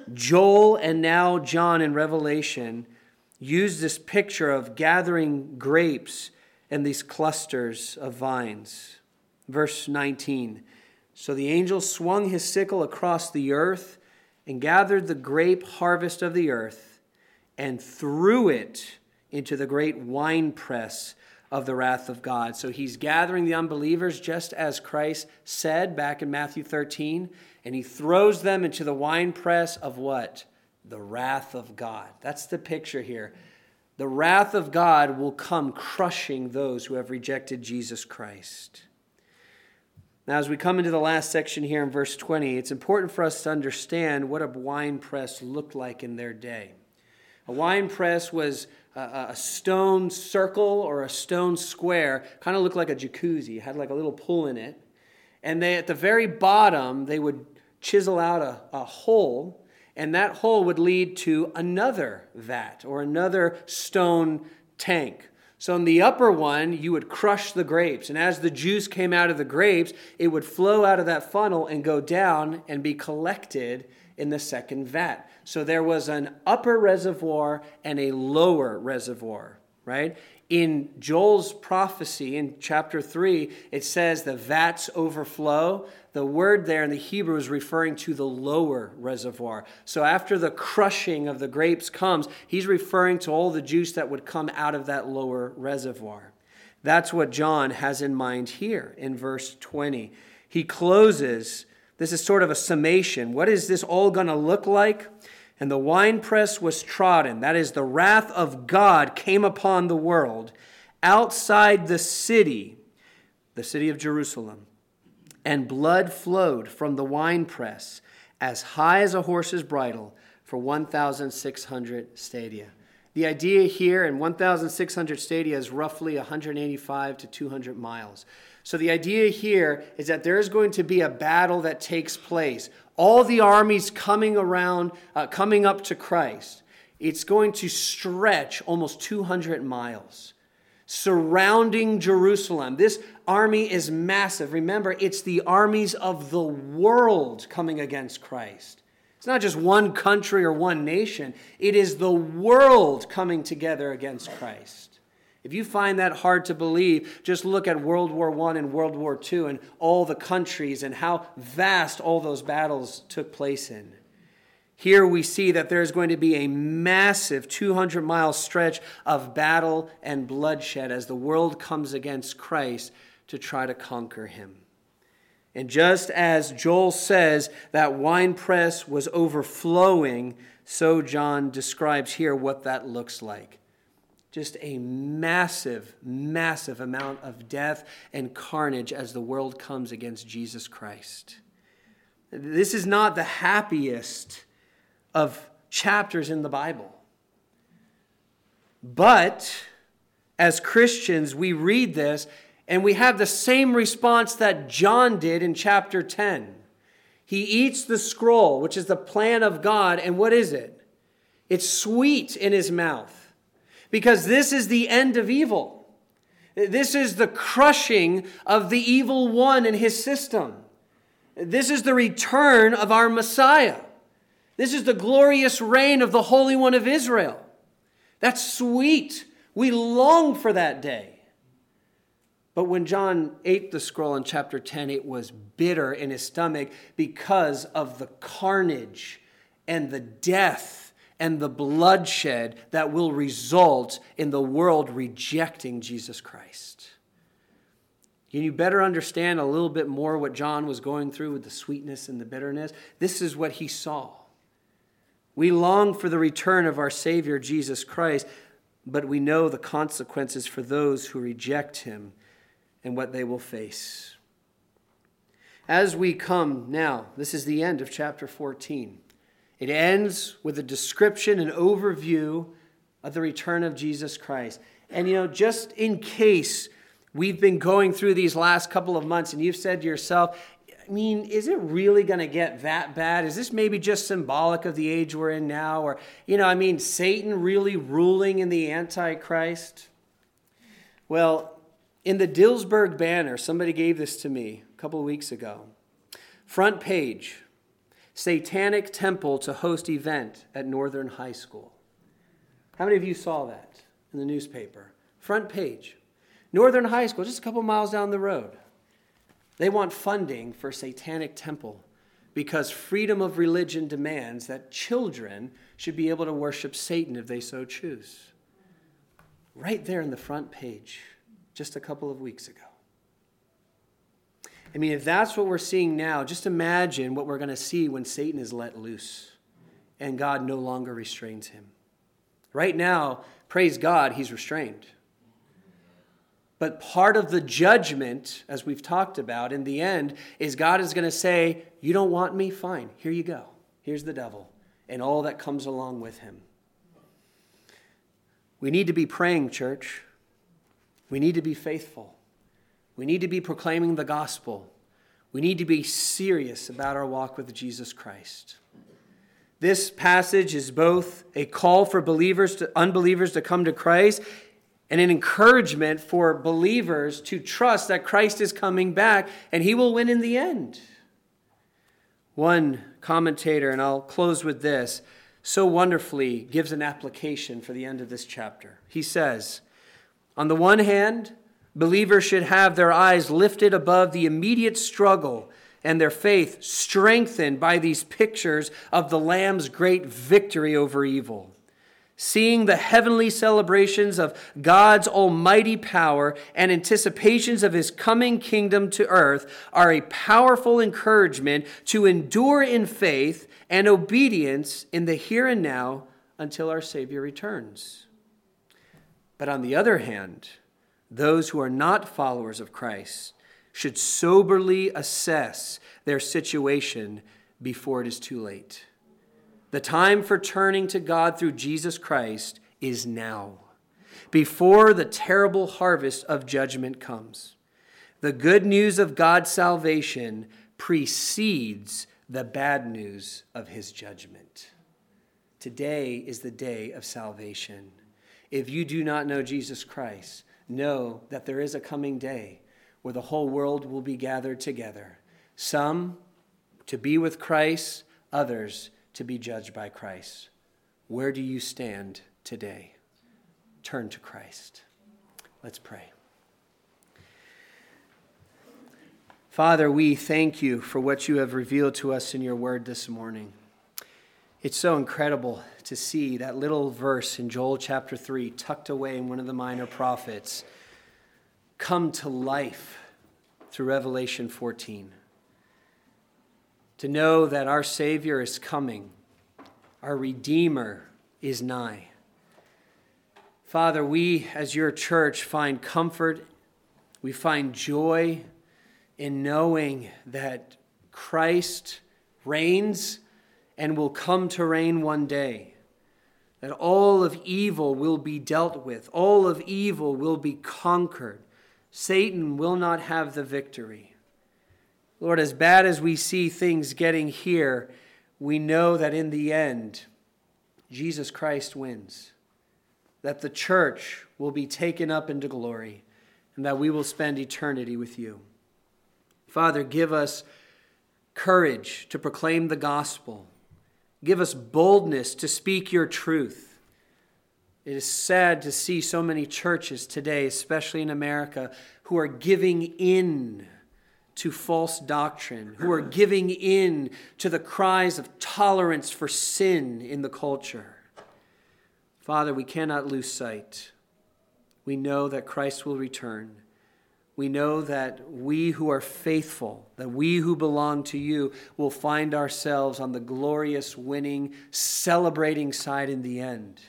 Joel and now John in Revelation use this picture of gathering grapes and these clusters of vines. Verse nineteen, "So the angel swung his sickle across the earth and gathered the grape harvest of the earth and threw it into the great winepress of the wrath of God." So he's gathering the unbelievers just as Christ said back in Matthew thirteen, and he throws them into the winepress of what? The wrath of God. That's the picture here. The wrath of God will come crushing those who have rejected Jesus Christ. Now, as we come into the last section here in verse twenty, it's important for us to understand what a winepress looked like in their day. A winepress was a stone circle or a stone square, kind of looked like a jacuzzi. It had like a little pool in it. And they, at the very bottom, they would chisel out a, a hole, and that hole would lead to another vat or another stone tank. So in the upper one, you would crush the grapes. And as the juice came out of the grapes, it would flow out of that funnel and go down and be collected in the second vat. So there was an upper reservoir and a lower reservoir, right? In Joel's prophecy in chapter three, it says the vats overflow. The word there in the Hebrew is referring to the lower reservoir. So after the crushing of the grapes comes, he's referring to all the juice that would come out of that lower reservoir. That's what John has in mind here in verse twenty. He closes, this is sort of a summation. What is this all going to look like? And the winepress was trodden. That is, the wrath of God came upon the world outside the city, the city of Jerusalem. And blood flowed from the winepress as high as a horse's bridle for one thousand six hundred stadia. The idea here in one thousand six hundred stadia is roughly one hundred eighty-five to two hundred miles. So the idea here is that there is going to be a battle that takes place. All the armies coming around, uh, coming up to Christ. It's going to stretch almost two hundred miles, surrounding Jerusalem. This army is massive. Remember, it's the armies of the world coming against Christ. It's not just one country or one nation. It is the world coming together against Christ. If you find that hard to believe, just look at World War One and World War Two and all the countries and how vast all those battles took place in. Here we see that there's going to be a massive two hundred mile stretch of battle and bloodshed as the world comes against Christ to try to conquer him. And just as Joel says that winepress was overflowing, so John describes here what that looks like. Just a massive, massive amount of death and carnage as the world comes against Jesus Christ. This is not the happiest of chapters in the Bible. But as Christians, we read this and we have the same response that John did in chapter ten. He eats the scroll, which is the plan of God, and what is it? It's sweet in his mouth. Because this is the end of evil. This is the crushing of the evil one and his system. This is the return of our Messiah. This is the glorious reign of the Holy One of Israel. That's sweet. We long for that day. But when John ate the scroll in chapter ten, it was bitter in his stomach because of the carnage and the death and the bloodshed that will result in the world rejecting Jesus Christ. Can you better understand a little bit more what John was going through with the sweetness and the bitterness? This is what he saw. We long for the return of our Savior, Jesus Christ, but we know the consequences for those who reject him and what they will face. As we come now, this is the end of chapter fourteen. It ends with a description, an overview of the return of Jesus Christ. And, you know, just in case we've been going through these last couple of months and you've said to yourself, I mean, is it really going to get that bad? Is this maybe just symbolic of the age we're in now? Or, you know, I mean, Satan really ruling in the Antichrist? Well, in the Dillsburg Banner, somebody gave this to me a couple of weeks ago. Front page. Satanic temple to host event at Northern High School. How many of you saw that in the newspaper? Front page. Northern High School, just a couple miles down the road. They want funding for Satanic temple because freedom of religion demands that children should be able to worship Satan if they so choose. Right there in the front page, just a couple of weeks ago. I mean, if that's what we're seeing now, just imagine what we're going to see when Satan is let loose and God no longer restrains him. Right now, praise God, he's restrained. But part of the judgment, as we've talked about, in the end, is God is going to say, you don't want me? Fine, here you go. Here's the devil and all that comes along with him. We need to be praying, church. We need to be faithful. We need to be proclaiming the gospel. We need to be serious about our walk with Jesus Christ. This passage is both a call for believers to unbelievers to come to Christ and an encouragement for believers to trust that Christ is coming back and he will win in the end. One commentator, and I'll close with this, so wonderfully gives an application for the end of this chapter. He says, On the one hand, believers should have their eyes lifted above the immediate struggle and their faith strengthened by these pictures of the Lamb's great victory over evil. Seeing the heavenly celebrations of God's almighty power and anticipations of his coming kingdom to earth are a powerful encouragement to endure in faith and obedience in the here and now until our Savior returns. But on the other hand, those who are not followers of Christ should soberly assess their situation before it is too late. The time for turning to God through Jesus Christ is now, before the terrible harvest of judgment comes. The good news of God's salvation precedes the bad news of his judgment. Today is the day of salvation. If you do not know Jesus Christ, know that there is a coming day where the whole world will be gathered together. Some to be with Christ, others to be judged by Christ. Where do you stand today? Turn to Christ. Let's pray. Father, we thank you for what you have revealed to us in your word this morning. It's so incredible to see that little verse in Joel chapter three, tucked away in one of the minor prophets, come to life through Revelation fourteen. To know that our Savior is coming, our Redeemer is nigh. Father, we as your church find comfort, we find joy in knowing that Christ reigns and will come to reign one day. That all of evil will be dealt with. All of evil will be conquered. Satan will not have the victory. Lord, as bad as we see things getting here, we know that in the end, Jesus Christ wins. That the church will be taken up into glory and that we will spend eternity with you. Father, give us courage to proclaim the gospel. Give us boldness to speak your truth. It is sad to see so many churches today, especially in America, who are giving in to false doctrine, who are giving in to the cries of tolerance for sin in the culture. Father, we cannot lose sight. We know that Christ will return. We know that we who are faithful, that we who belong to you will find ourselves on the glorious, winning, celebrating side in the end.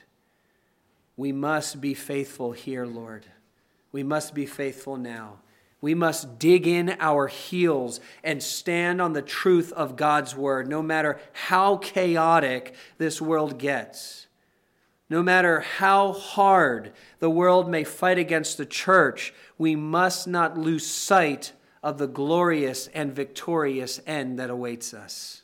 We must be faithful here, Lord. We must be faithful now. We must dig in our heels and stand on the truth of God's word, no matter how chaotic this world gets. No matter how hard the world may fight against the church, we must not lose sight of the glorious and victorious end that awaits us.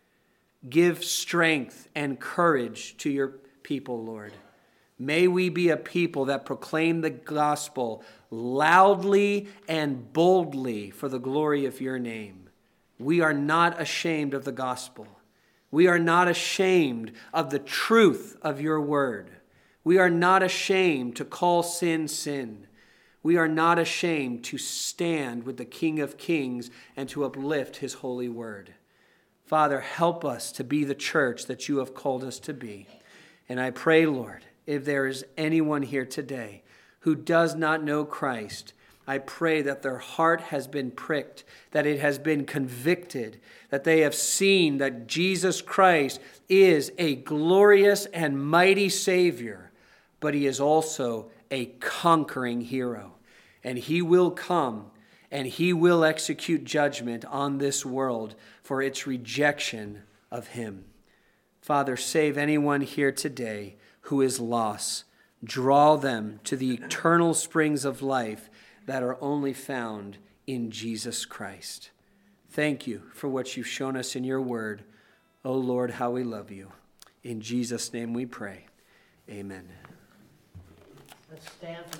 Give strength and courage to your people, Lord. May we be a people that proclaim the gospel loudly and boldly for the glory of your name. We are not ashamed of the gospel. We are not ashamed of the truth of your word. We are not ashamed to call sin, sin. We are not ashamed to stand with the King of Kings and to uplift his holy word. Father, help us to be the church that you have called us to be. And I pray, Lord, if there is anyone here today who does not know Christ, I pray that their heart has been pricked, that it has been convicted, that they have seen that Jesus Christ is a glorious and mighty Savior, but he is also a conquering hero. And he will come and he will execute judgment on this world for its rejection of him. Father, save anyone here today who is lost. Draw them to the eternal springs of life that are only found in Jesus Christ. Thank you for what you've shown us in your word. Oh Lord, how we love you. In Jesus' name we pray. Amen. Let's stand.